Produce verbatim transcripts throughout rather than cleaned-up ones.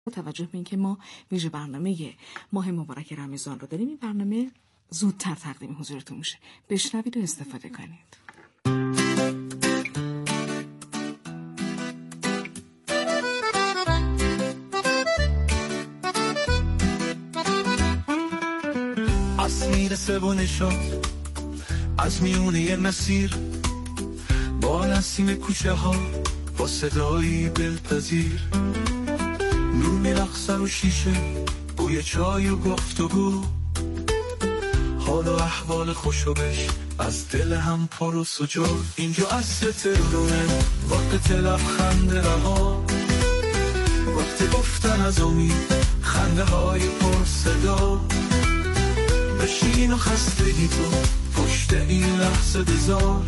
با توجه به اینکه ما ویژه برنامه ماه مبارک رمضان رو داریم، این برنامه زودتر تقدیم حضورتون میشه. بشنوید و استفاده کنید. از میرسه و نشاد از میونه یه مسیر، با نسیم کوچه ها با صدایی دلپذیر، نور میرقصه رو شیشه، بوی چای و گفتگو، حال و احوال خوشو بش از دل هم پر و سجود. اینجا عصر تهرونه، وقت لبخند رها، وقت گفتن از امید، خنده های پر صدا. بشین و خستگی تو پشت این لحظه بذار،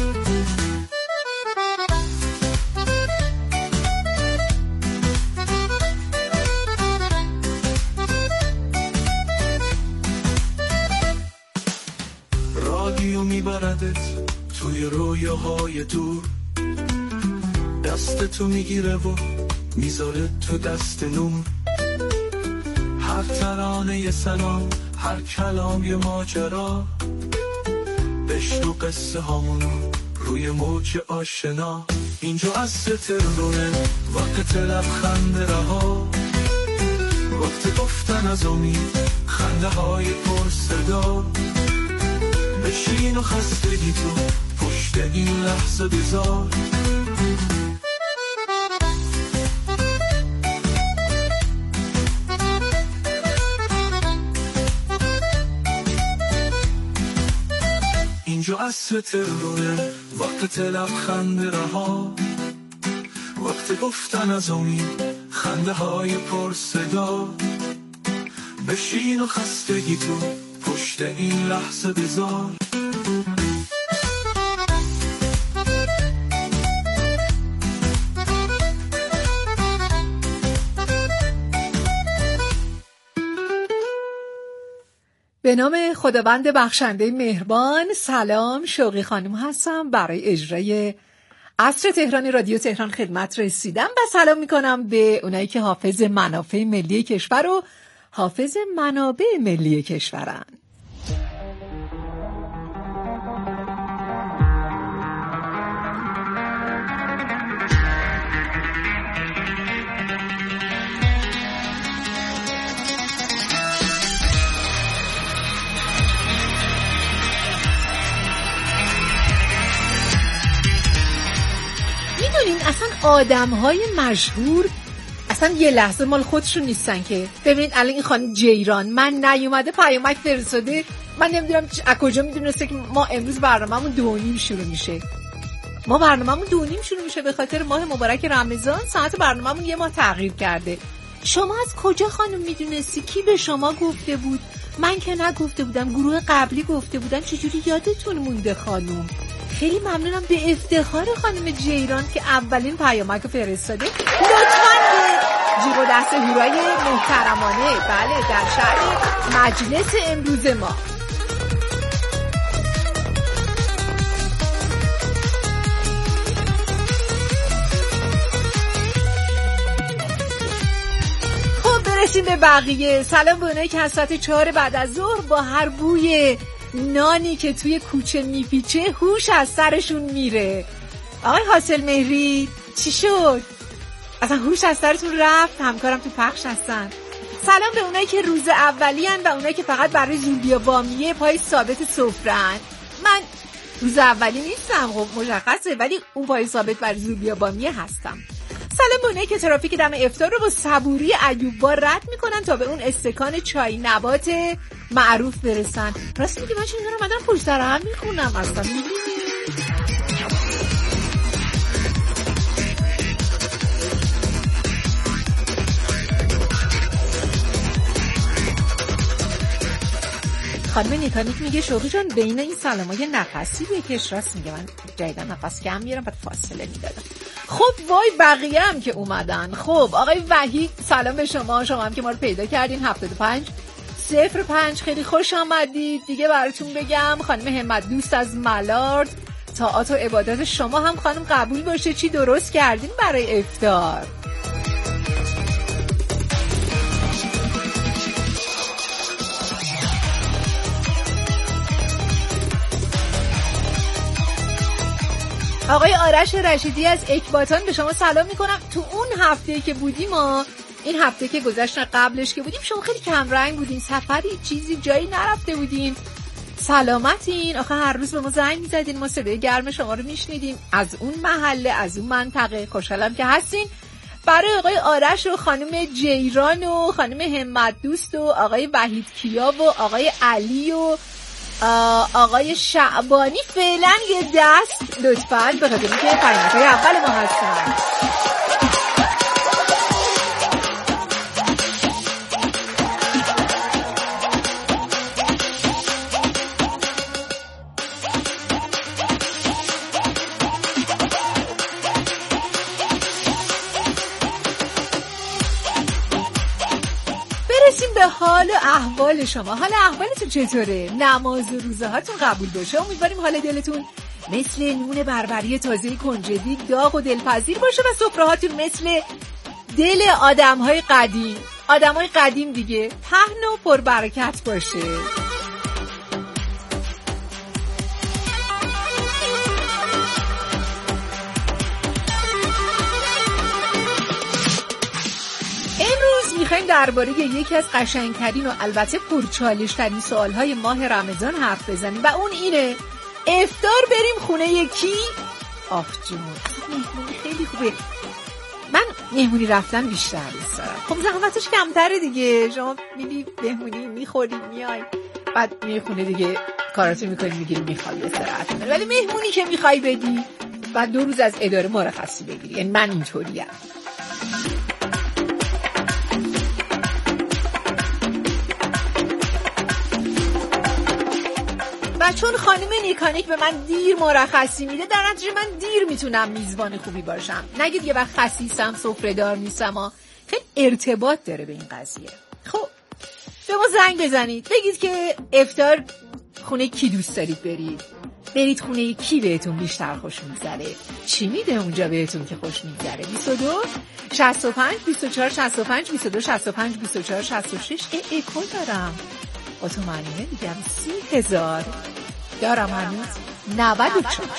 رادیو میبردت توی رویاهای دور، دست تو میگیره و میذاره تو دست نور. هر ترانه یه سلام، هر کلام یه ماجرا، بشنو قصه هامونو روی موج آشنا. اینجا عصر تهرونه، وقت لبخند رها، وقت گفتن از امید، خنده های پر صدا. بشین و خستگی تو پشت این لحظه بذار، اینجا عصر تهرونه، وقت لبخند رها، وقت گفتن از امید، خنده های پر صدا. بشین و خستگی تو پشت این لحظه بذار. به نام خداوند بخشنده مهربان. سلام، شوقی خانم هستم. برای اجرای عصر تهران رادیو تهران خدمت رسیدم و سلام میکنم به اونایی که حافظ منافع ملی کشور و حافظ منابع ملی کشورن. میدونین اصلا آدم‌های مشهور اصلا یه لحظه مال خودشون نیستن که. ببینید الان این خانم جیران من نیومده پیامک فرستاده، من نمیدونم از کجا میدونسته که ما امروز برنامه‌مون دو نیم شروع میشه. ما برنامه‌مون دو نیم شروع میشه به خاطر ماه مبارک رمضان. ساعت برنامه‌مون یه ماه تغییر کرده. شما از کجا خانم میدونستی؟ کی به شما گفته بود؟ من که نگفته بودم، گروه قبلی گفته بودن. چجوری یادتون مونده خانم؟ خیلی ممنونم، به افتخار خانم جیران که اولین پیامک رو فرستاده. لطفاً به جیغ و دست هورای محترمانه بله در شهر مجلس امروز ما. خب برسیم به بقیه. سلام به اونایی که از ساعت چهار بعد از ظهر با هر بوی نانی که توی کوچه میپیچه هوش از سرشون میره. آقای حاصل مهری چی شد؟ اصلا هوش از سرتون رفت؟ همکارم تو پخش هستن. سلام به اونایی که روز اولی هن و اونایی که فقط برای زولبیا بامیه پای ثابت سفره‌اند. من روز اولی نیستم خب مشخصه، ولی اون پای ثابت برای زولبیا بامیه هستم. سلام به اونایی که ترافیک دم افطار رو با صبوری ایوب‌بار رد میکنن تا به اون استکان چای نبات معروف برسن. راست میگه من چون اینا رو مدام پشت سر هم میخونم اصلا میبینی. خانم نیکانیک میگه شوقی جان بین این سلامای نفسی بکش. راست میگه من جدیدا نفس کم میارم بعد فاصله میدادم. خب وای بقیه هم که اومدن. خب آقای وحید سلام به شما، شما هم که ما رو پیدا کردین. هفتاد و پنج صفر پنج خیلی خوش آمدید. دیگه براتون بگم خانم همت دوست از ملارد، طاعات و عبادات شما هم خانم قبول باشه. چی درست کردین برای افطار؟ آقای آرش رشیدی از اکباتان به شما سلام میکنم. تو اون هفته که بودیم ما این هفته که گذشت قبلش که بودیم شما خیلی کم رنگ بودین، سفری چیزی جایی نرفته بودین، سلامتین. آخه هر روز به ما زنگ میزدین، ما صدای گرم شما رو میشنیدیم از اون محله از اون منطقه. خوشحالم که هستین. برای آقای آرش و خانم جیران و خانم همت دوست و آقای وحید کیا و آقای علی و آقای شعبانی فعلا یه دست لطفاً به خاطر اینکه پیام‌های اول ما هستن. به حال احوال شما. حال احوالتون چطوره؟ نماز و روزه هاتون قبول باشه. امیدواریم حال دلتون مثل نون بربری تازه کنجدی داغ و دلپذیر باشه و سفره هاتون مثل دل آدم‌های قدیم آدم‌های قدیم دیگه پهن و پربرکت باشه. میخوایم درباره یکی از قشنگترین و البته پرچالش‌ترین سوالهای ماه رمضان حرف بزنیم و اون اینه افطار بریم خونه یکی؟ آخ جون مهمونی خیلی خوبه. من مهمونی رفتن بیشتر دوست دارم. خب زحمتش کمتره دیگه، شما میری مهمونی میخوری میای بعد میای خونه دیگه کاراتو میکنی میگیری میخوای استراحت کنی، ولی مهمونی که میخوای بدی بعد دو روز از اداره مرخصی بگیری. یعنی من اینطوریم. و چون خانم نیکانیک به من دیر مرخصی میده در نتیجه من دیر میتونم میزبان خوبی باشم. نگید یه وقت خسیسم سفره دار نیستم ها. خیلی ارتباط داره به این قضیه. خب به ما زنگ بزنید بگید که افطار خونه کی دوست دارید برید، برید خونه کی بهتون بیشتر خوش میگذره، چی میده اونجا بهتون که خوش میگذره. بیست و دو شصت و پنج بیست و چهار شصت و پنج بیست و دو شصت و پنج بیست و چهار شصت و شش ای اکو دارم با تو معنیه میگم سی هزار دارم هنوز نود و چهار.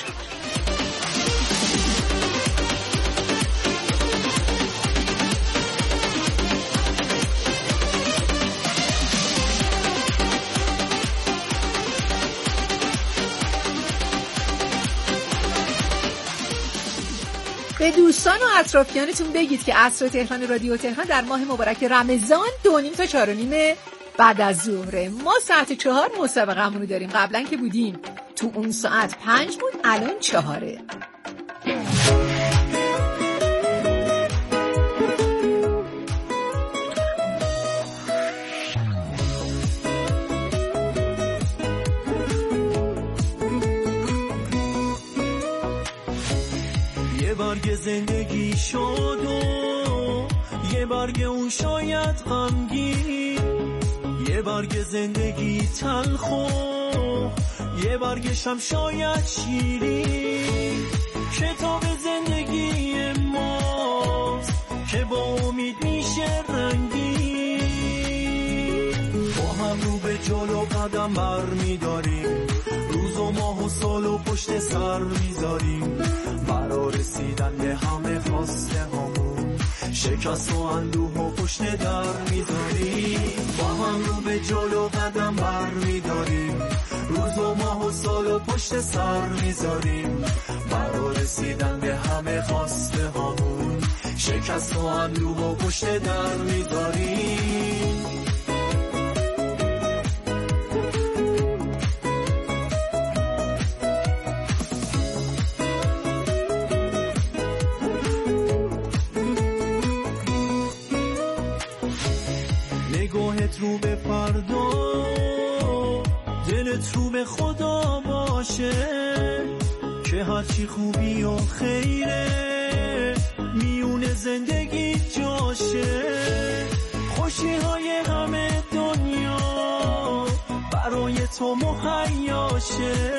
به دوستان و اطرافیانتون بگید که عصر تهران رادیو تهران در ماه مبارک رمضان دو نیم تا چهار و نیم بعد از ظهره. ما ساعت چهار مسابقه‌مون رو داریم. قبلا که بودیم تو اون ساعت پنج بود، الان چهاره. یه برگ زندگی شد و یه برگ اون شاید غمگین، یه برگ زندگی تلخ و یه برگش هم شاید شیرین. کتاب زندگی ماست که با امید میشه رنگین. با هم رو به جلو قدم بر میداریم، روز و ماه و سال و پشت سر میذاریم. برا رسیدن به همه خواسته هامون شکست و اندوه و پشت در میذاریم. با هم رو به جلو قدم بر میداریم، روز و ماه و سال و پشت سر میذاریم. برا رسیدن به همه خواسته هامون شکست و اندوه و پشت در میذاریم. نگاهت رو به فردا، دلت رو به خدا باشه که هرچی خوبی و خیره میون زندگی جاشه. خوشی های همه دنیا برای تو مهیاشه.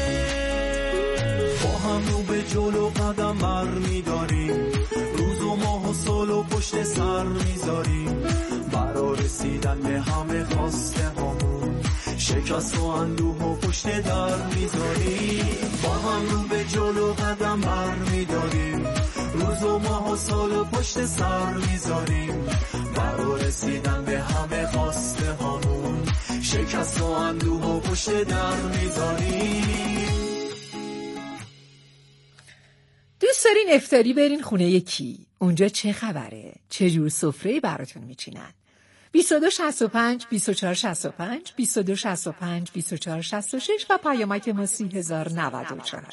با هم رو به جلو قدم بر میداریم، روز و ماه و سال و پشت سر میذاریم. برا رسیدن به همه خواسته هامون شکست و اندوه و پشت در میذاریم. با هم رو به جلو قدم بر پشت سر میذاریم، برا رسیدن به همه خواسته هامون، شکست و اندوه و پشت در میذاریم. دوست دارین افطاری برین خونه یکی؟ اونجا چه خبره؟ چه جور سفره‌ای براتون میچینن؟ بیست و دو شصت و پنج بیست و چهار شصت و پنج بیست و دو شصت و پنج بیست و چهار شصت و شش و پیامک ما سی هزار و نود و چهار.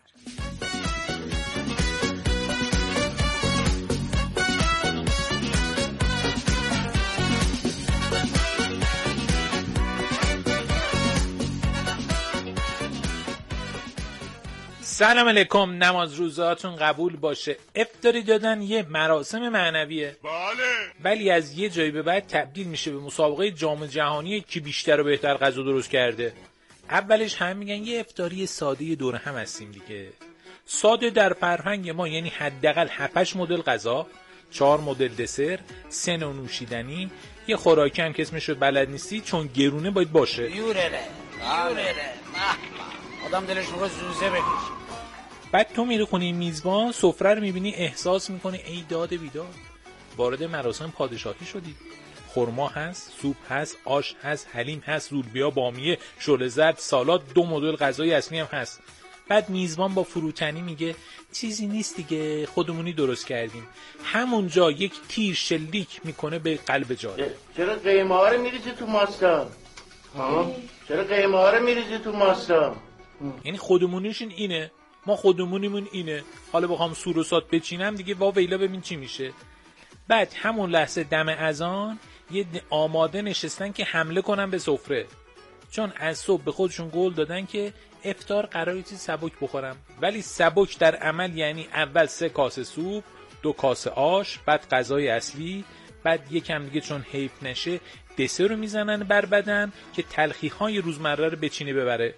سلام علیکم، نماز روزاتون قبول باشه. افطاری دادن یه مراسم معنویه، بله، ولی از یه جایی به بعد تبدیل میشه به مسابقه جام جهانی کی بیشتر و بهتر غذا درست کرده. اولش هم میگن یه افطاری ساده دور هم هستیم دیگه. ساده در فرهنگ ما یعنی حداقل هفت مدل غذا، چهار مدل دسر، سه نوع نوشیدنی، یه خوراکی هم که اسمشو بلد نیستی چون گرونه باید باشه. یورره یورره آدم دلش میخواد زوزه بکشه. بعد تو میری خونه میزبان، سفره رو میبینی، احساس میکنی ای داد بیداد، وارد مراسم پادشاهی شدی. خرما هست، سوپ هست، آش هست، حلیم هست، لوبیا، بامیه، شله زرد، سالاد، دو مدل غذای اصلی هم هست. بعد میزبان با فروتنی میگه چیزی نیست دیگه، خودمونی درست کردیم. همونجا یک تیر شلیک میکنه به قلب جاره. چرا قیمه ها رو میریزی تو ماستا؟ ها؟ چرا قیمه ها رو میریزی تو ماستا؟ یعنی خودمونیشون اینه، ما خودمونیمون اینه. حالا بخوام سور و سات بچینم دیگه وا ویلا ببین چی میشه. بعد همون لحظه دم اذان یه آماده نشستن که حمله کنن به سفره، چون از صبح به خودشون قول دادن که افطار قراره چیز سبک بخورم. ولی سبک در عمل یعنی اول سه کاسه سوپ، دو کاسه آش، بعد غذای اصلی، بعد یکم دیگه چون حیف نشه دسر رو میزنن بر بدن که تلخی های روزمره رو بچینه ببره.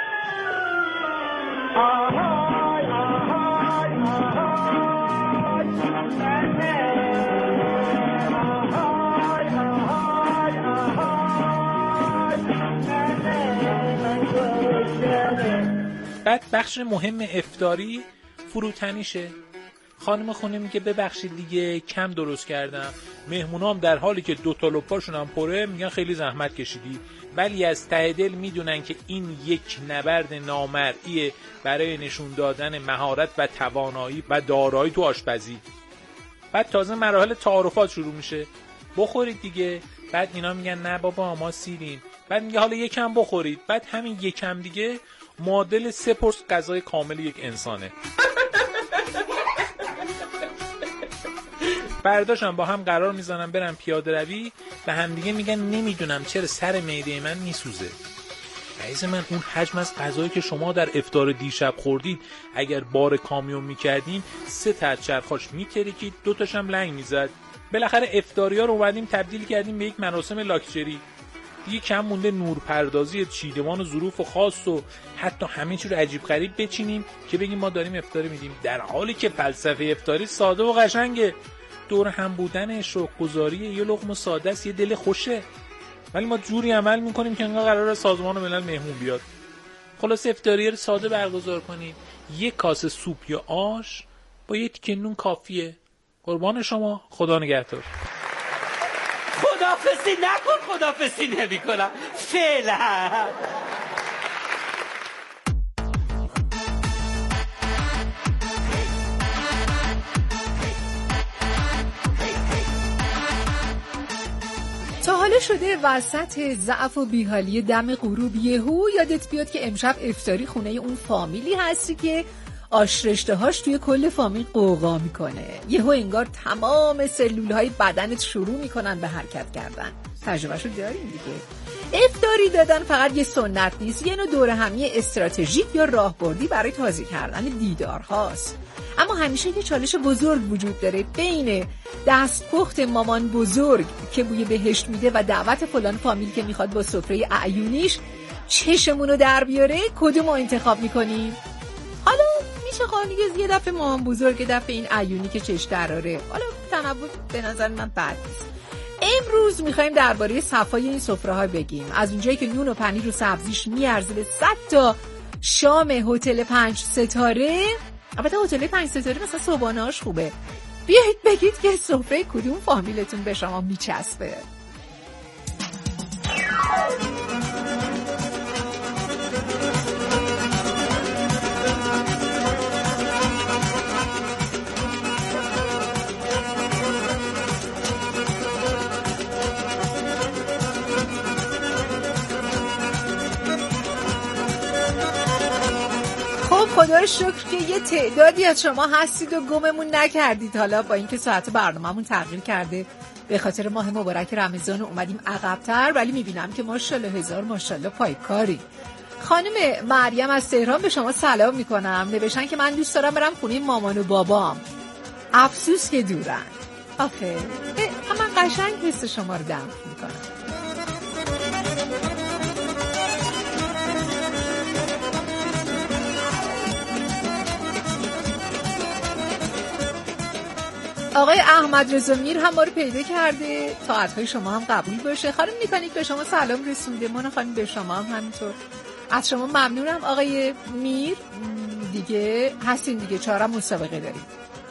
بعد بخش مهم افطاری فروتنیشه. خانم خونه میگه ببخشید دیگه کم درست کردم. مهمونام در حالی که دو تا لپاشون هم پره میگن خیلی زحمت کشیدی، ولی از ته دل میدونن که این یک نبرد نامرئیه برای نشون دادن مهارت و توانایی و دارایی تو آشپزی. بعد تازه مراحل تعارفات شروع میشه. بخورید دیگه. بعد اینا میگن نه بابا ما سیریم. بعد میگه حالا یکم بخورید. بعد همین یکم دیگه معادل سه پرس غذای کامل یک انسانه. برداشتم با هم قرار میزنن برن پیاده روی و هم دیگه میگن نمیدونم چرا سر معده من میسوزه. عزیز من اون حجم از غذایی که شما در افطار دیشب خوردید اگر بار کامیون میکردین سه تا چرخاش میترکید، دو تاش هم لنگ میزد. بالاخره افطاریا رو اومدیم تبدیل کردیم به یک مراسم لاکچری. دیگه کم مونده نورپردازی چیدمان و ظروف خاص و حتی همه چی رو عجیب غریب بچینیم که بگیم ما داریم افطاری میدیم، در حالی که فلسفه افطاری ساده و قشنگه. دور هم بودن شوق‌گذاری یه لقمه ساده است، یه دل خوشه، ولی ما جوری عمل میکنیم که انگار قراره سازمان ملل مهمون بیاد. خلاص افطاری رو ساده برگزار کنید. یک کاسه سوپ یا آش با یه تیکه نون کافیه. قربان شما، خدا نگهدار. خدافظی نکن، خدافظی نمی کنم فعلا. تا حالا شده وسط ضعف و بیحالی دم غروب یهو یادت بیاد که امشب افطاری خونه اون فامیلی هستی که آشرشته هاش توی کل فامیل قوقا میکنه. یهو انگار تمام سلول های بدنت شروع میکنن به حرکت کردن. تجربهشو داریم دیگه. افطاری دادن فقط یه سنت نیست، یه نوع دوره همی استراتژیک یا راهبردی برای تازه کردن دیدارهاست. اما همیشه یه چالش بزرگ وجود داره بین دستپخت مامان بزرگ که بوی بهشت میده و دعوت فلان فامیل که میخواد با سفره اعیونیش چشمونو در بیاره. کدوم رو انتخاب میکنیم؟ حالا میشه خانیگز یه دفعه مامان بزرگ، دفعه این اعیونی که چش دراره. حالا تنوع به نظر من بد نیست. امروز میخوایم درباره صفای این سفره ها بگیم، از اونجایی که نون و پنیر و سبزیش میارزه به صد تا شام هتل پنج ستاره. البته هتل پنج ستاره مثلا صبحانه‌اش خوبه، بیایید بگید که سفره کدوم فامیلتون به شما میچسبه. خدا رو شکر که یه تعدادی از شما هستید و گممون نکردید. حالا با اینکه ساعت برنامه‌مون تغییر کرده به خاطر ماه مبارک رمضان اومدیم عقب‌تر، ولی میبینم که ماشاءالله هزار ماشاءالله پایکاری. خانم مریم از تهران به شما سلام میکنم. نوشتن که من دوست دارم برم خونه مامان و بابام، افسوس که دورن. آخه من قشنگ حس شما رو درک میکنم. آقای احمد رضا میر هم ما رو پیدا کرده، طاعت‌های شما هم قبول باشه. خانم میکنید به شما سلام رسونده، من خانم به شما هم همینطور. از شما ممنونم آقای میر. دیگه هستین دیگه، چهارم مسابقه داریم.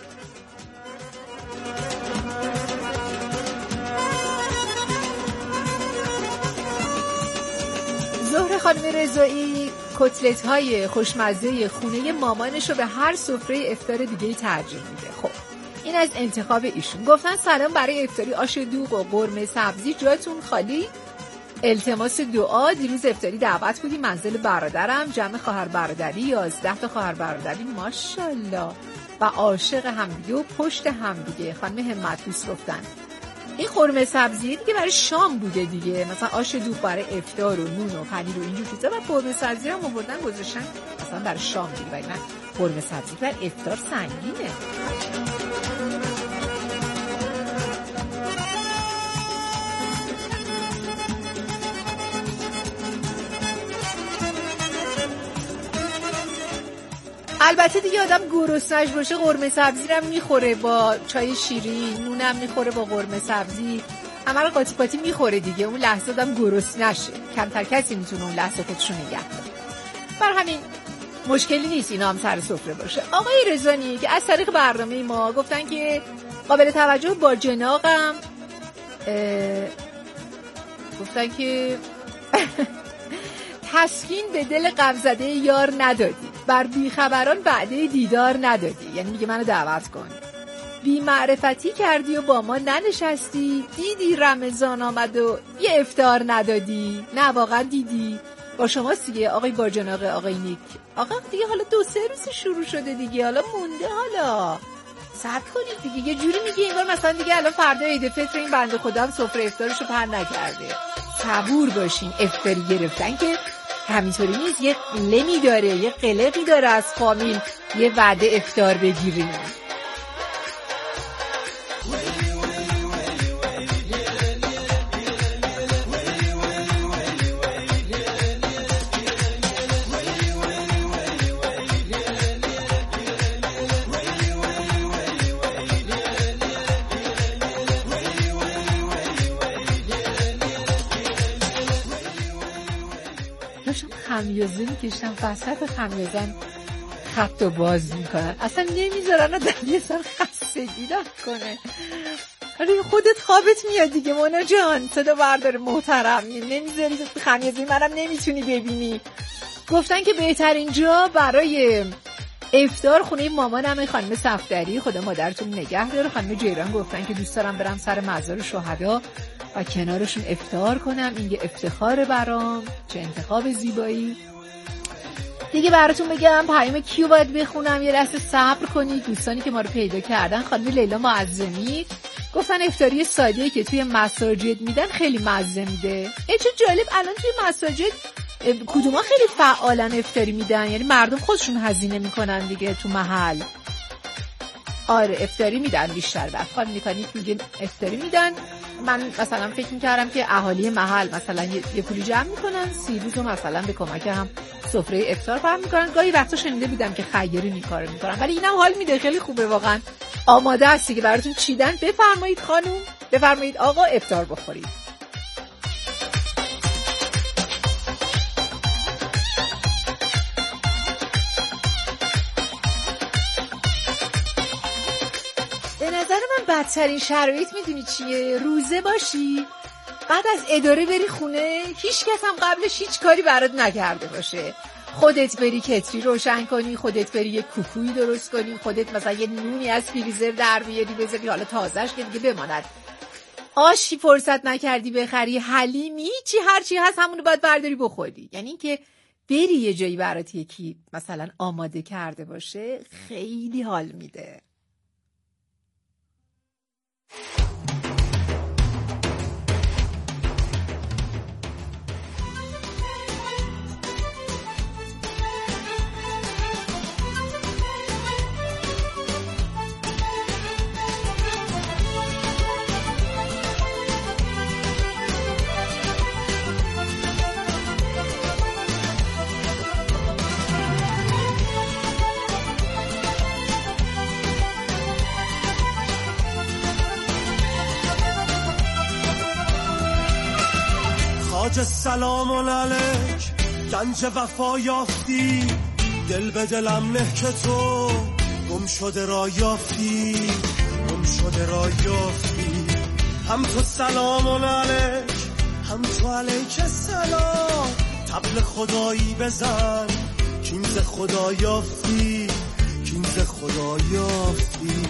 زهره خانم رضایی کتلت های خوشمزه خونه مامانش رو به هر سفره افطار دیگه ترجیح میده. خب این از انتخاب ایشون. گفتن سلام، برای افطاری آش دوغ و قرمه سبزی جاتون خالی، التماس دعا. دیروز افطاری دعوت بودیم منزل برادرم، جمع خواهر برادری یازده تا خواهر برادری ماشاءالله و عاشق همدیگه و پشت همدیگه. خانم همت دوست گفتن این قرمه سبزی دیگه برای شام بوده دیگه، مثلا آش دوغ برای افطار و نون و پنیر و اینجور چیزا، و قرمه سبزی رو آوردن گذاشتن مثلا برای شام دیگه. ولی من قرمه سبزی برای افطار سنگینه. البته دیگه آدم گرسنه‌اش باشه قرمه سبزی رو میخوره با چای شیرین، نونم میخوره با قرمه سبزی، همه رو قاطی قاطی میخوره دیگه. اون لحظه آدم گرسنه‌شه، کمتر کسی میتونه اون لحظه خودشو نگه داره. بر همین مشکلی نیست اینا هم سر سفره باشه. آقای رضانی که از طریق برنامه ما گفتن که قابل توجه با جناقم، گفتن که تسکین به دل غمزده یار ندادی، بر بیخبران وعده دیدار ندادی. یعنی میگه منو دعوت کن، بی معرفتی کردی و با ما ننشستی، دیدی رمضان آمد و یه افطار ندادی. نه واقعا دیدی. با شما دیگه آقای باجناق، آقای نیک. آقا دیگه حالا دو سه روز شروع شده دیگه، حالا مونده، حالا صبر کنید دیگه. یه جوری میگه انگار مثلا دیگه الان فردا عید فطر این بنده خدا هم سفره افطارشو پر نکرده. صبور باشین. افطاری گرفتن که همینطوری نیست، یه قلمی داره، یه قلقی داره از فامیل یه وعده افطار بگیریم. خمیازه میکشتم، وسط خمیازن خط و باز میکنن، اصلا نمیذارن آدم یه سر خستگی دار کنه. آره خودت خوابت میاد دیگه مونا جان، صدا بردار محترم، نمیذاری خمیازه منم نمیتونی ببینی. گفتن که بهترین جا برای افطار خونه مامانم خانم صفدری، خدا مادرتون نگه داره. خانم جیران گفتن که دوست دارم برم سر مزار شهدا و کنارشون افطار کنم، این یه افتخار برام. چه انتخاب زیبایی. دیگه براتون بگم پیام کیو باید بخونم، یه لحظه صبر کنید. دوستانی که ما رو پیدا کردن، خانم لیلا معظمی گفتن افطاری ساده‌ای که توی مساجد میدن خیلی مزه میده. ای چه جالب، الان توی مساجد کدوما خیلی فعالن افطاری میدن، یعنی مردم خودشون هزینه میکنن دیگه تو محل. آره افطاری میدن بیشتر. وقت خانم نیکانی میگن افطاری میدن. من مثلا فکر میکردم که اهالی محل مثلا یه, یه پولی جمع میکنن، سی روزو مثلا به کمک هم سفره افطار فهم میکنن. گاهی وقتا شنیده بودم که خیری این کارو میکنن، ولی اینم حال میده، خیلی خوبه واقعا. آماده هستی که براتون چیدن؟ بفرمایید خانم، بفرمایید آقا، افطار بخورید. بدترین شرایط میدونی چیه؟ روزه باشی بعد از اداره بری خونه، هیچ کس هم قبلش هیچ کاری برات نکرده باشه، خودت بری کتری روشن کنی، خودت بری یه کوکویی درست کنی، خودت مثلا یه نونی از فریزر در بیاری بذاری حالا تازهش که دیگه بماند، آشی فرصت نکردی بخری، حلیمی، چی هر چی هست همونو باید برداری بخوری. یعنی اینکه بری یه جایی برات یکی مثلا آماده کرده باشه خیلی حال میده. خواجه سلام علیک، گنج وفا یافتی، دل به دلم نه که تو گم شده را یافتی، گم شده را یافتی. هم تو سلام علیک، هم تو علیک سلام، طبل خدایی بزن کین ز خدا یافتی، کین ز خدا یافتی.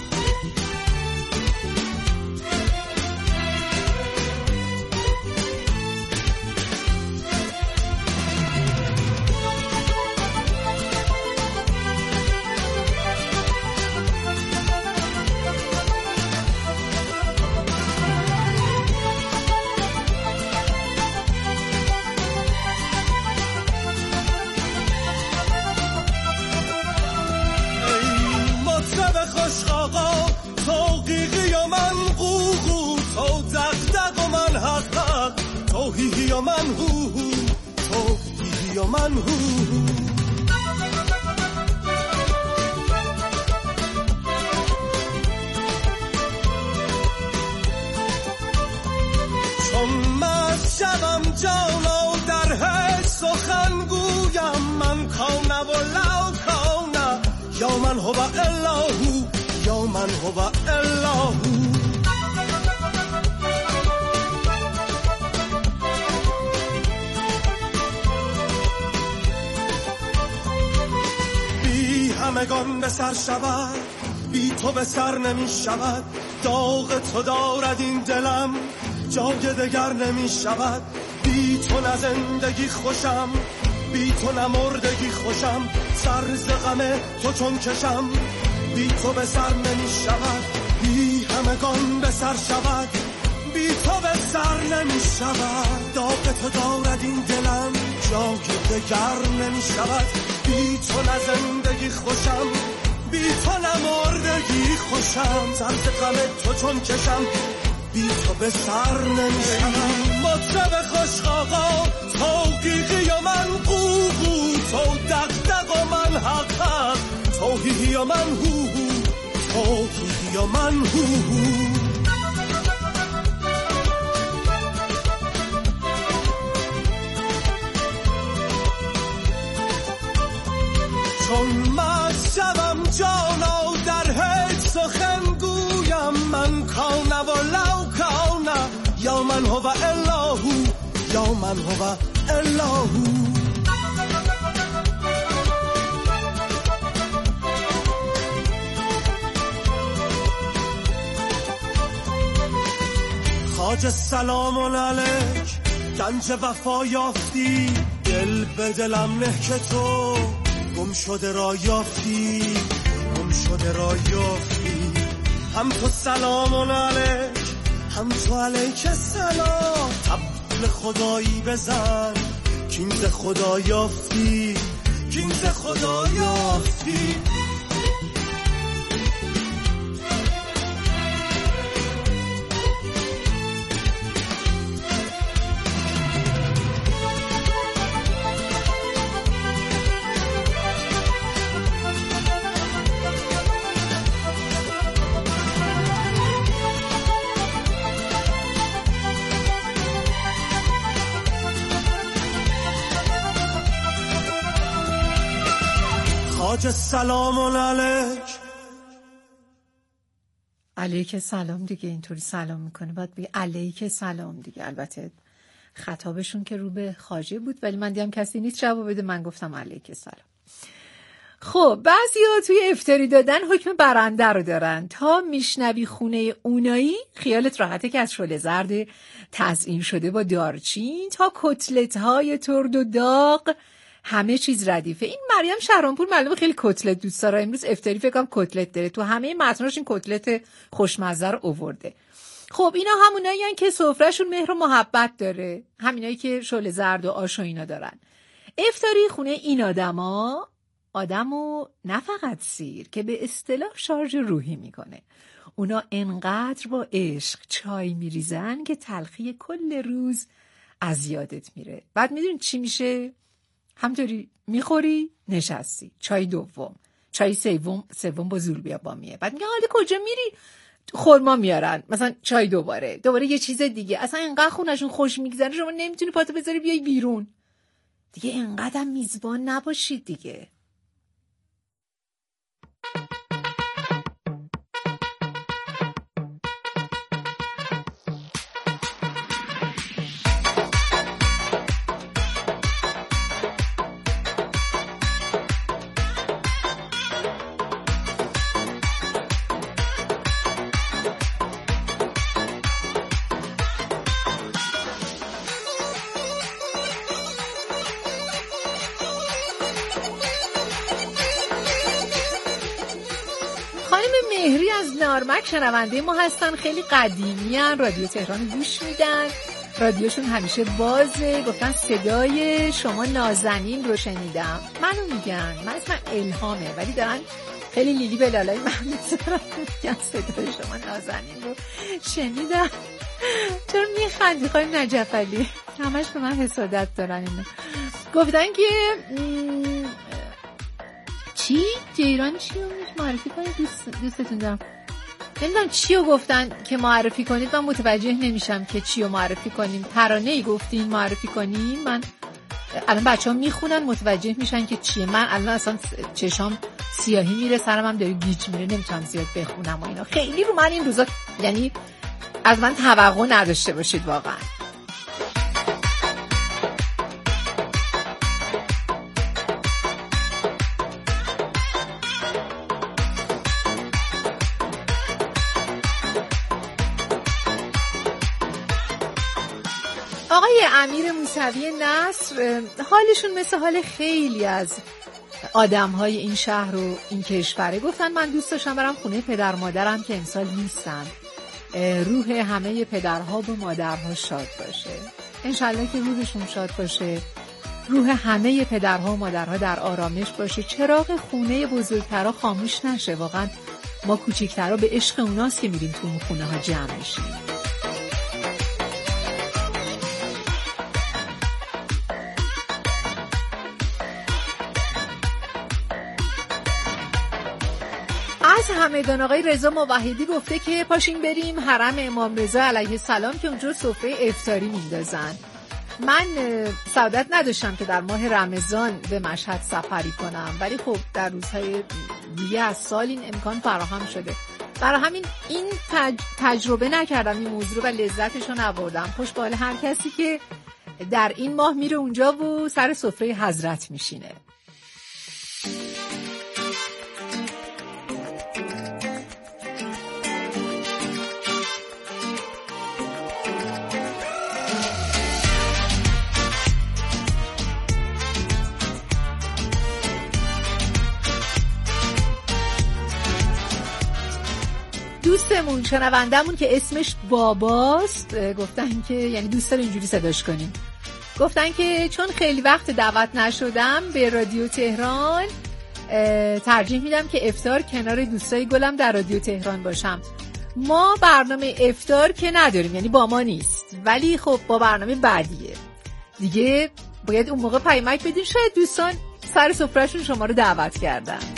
من هو تو یا من هو چون من شبم جانا در هر سخن گویم، من کانه و لو کانه یا من هو الله یا من هو الله. همگان به سر شود، بی تو به سر نمی شود، داغ تو دارد این دلم جای دگر نمی شود. بی تو نه زندگی خوشم، بی تو نه مردگی خوشم، سر ز غم تو چون کشم، بی تو به سر نمی شود. بی همگان به سر شود، بی تو به سر نمی شود، داغ تو دارد این دلم جای دگر نمی شود. بی تو نه زندگی خوشم، بی تو نه مردگی خوشم، سر ز غم تو چون کشم، بی تو به سر نمی شود. مطرب خوش آقا توقیقی و من قوقو، تو دقدق و من حق حق، توحیدی و من هو هو، توحیدی و من هو هو. چون من شبم جانا در هیچ سخن گویم، من کانه و لو کانه یا من هو الله یا من هو الله. خواجه سلام علیک، گنج وفا یافتی، دل به دلم نه که تو گم شده را یافتی، گم شده را یافتی. هم تو سلام علیک، هم تو علیک سلام، طبل خدایی بزن کین ز خدا یافتی، کین ز خدا یافتی. خواجه سلام علیک. علیک سلام دیگه، اینطوری سلام میکنه باید بگه علیک سلام دیگه. البته خطابشون که رو به خواجه بود، ولی من دیدم کسی نیست جواب بده، من گفتم علیک سلام. خب بعضیا توی افطاری دادن حکم برنده رو دارن. تا میشنوی خونه اونایی خیالت راحته که از شله زرد تزیین شده با دارچین تا کتلت های ترد و داغ همه چیز ردیفه. این مریم شهرانپور معلومه خیلی کتلت دوست داره، امروز افطاری فکر کنم کتلت داره، تو همه متناش این کتلت خوشمزه رو آورده. خب اینا همونایی هن که سفرهشون مهر و محبت داره، همینایی که شله زرد و آش و اینا دارن. افطاری خونه این آدما آدمو نه فقط سیر که به اصطلاح شارژ روحی میکنه، اونا انقدر با عشق چای میریزن که تلخی کل روز از یادت میره. بعد میدونی چی میشه؟ همطوری میخوری نشستی، چای دوم، چای سوم سوم با زول بیا بامیه، بعد میگه حالا کجا میری؟ خورما میارن، مثلا چای دوباره دوباره یه چیز دیگه. اصلا انقدر خونشون خوش میگذره شما نمیتونی پاتو بذاری بیای بیرون دیگه. انقدر میزبان نباشید دیگه. مهری از نارمک شنونده ما هستن، خیلی قدیمی هن، رادیو تهران گوش میدن، رادیوشون همیشه بازه. گفتن صدای شما نازنین رو شنیدم. منو میگن، من اسمم الهامه ولی دارن خیلی لیلی به لالای من میذارن، میگن صدای شما نازنین رو شنیدم. چرا میخندی خواهی نجف علی؟ همش به من حسادت دارن اینا. گفتن که م... چی؟ جیران چی رو معرفی کنید؟ دوست دوستتون دارم. نمیدونم چی رو گفتن که معرفی کنید، من متوجه نمیشم که چی رو معرفی کنیم. ترانه‌ای گفتین معرفی کنیم، من الان بچه ها میخونن متوجه میشن که چیه. من الان اصلا چشام سیاهی میره، سرم هم داره گیج میره، نمیتونم زیاد بخونم و اینا. خیلی رو من این روزا یعنی از من توقع نداشته باشید واقعا. آقای امیر موسوی نصر حالشون مثل حال خیلی از آدم‌های این شهر و این کشوره. گفتن من دوست داشتم برم خونه پدر مادرم که امسال نیستن. روح همه پدرها و مادرها شاد باشه. انشالله که روحشون شاد باشه، روح همه پدرها و مادرها در آرامش باشه، چراغ خونه بزرگترها خاموش نشه. واقعا ما کوچیکترها به عشق اوناست که میریم تو اون خونه ها جمع میشیم. از همدان آقای رضا موحدی گفته که پاشین بریم حرم امام رضا علیه السلام که اونجا سفره افطاری میندازن. من سعادت نداشتم که در ماه رمضان به مشهد سفری کنم، ولی خب در روزهای دیگه از سال این امکان فراهم شده. برای همین این تج... تجربه نکردم این موضوع و لذتشو نبردم. خوش به حال هر کسی که در این ماه میره اونجا و سر سفره حضرت میشینه. دوستمون شنوندمون که اسمش باباست گفتن که یعنی دوست داره اینجوری صداش کنیم، گفتن که چون خیلی وقت دعوت نشدم به رادیو تهران ترجیح میدم که افطار کنار دوستای گلم در رادیو تهران باشم. ما برنامه افطار که نداریم، یعنی با ما نیست، ولی خب با برنامه بعدیه دیگه باید اون موقع پیامک بدین، شاید دوستان سر سفرهشون شما رو دعوت کردن.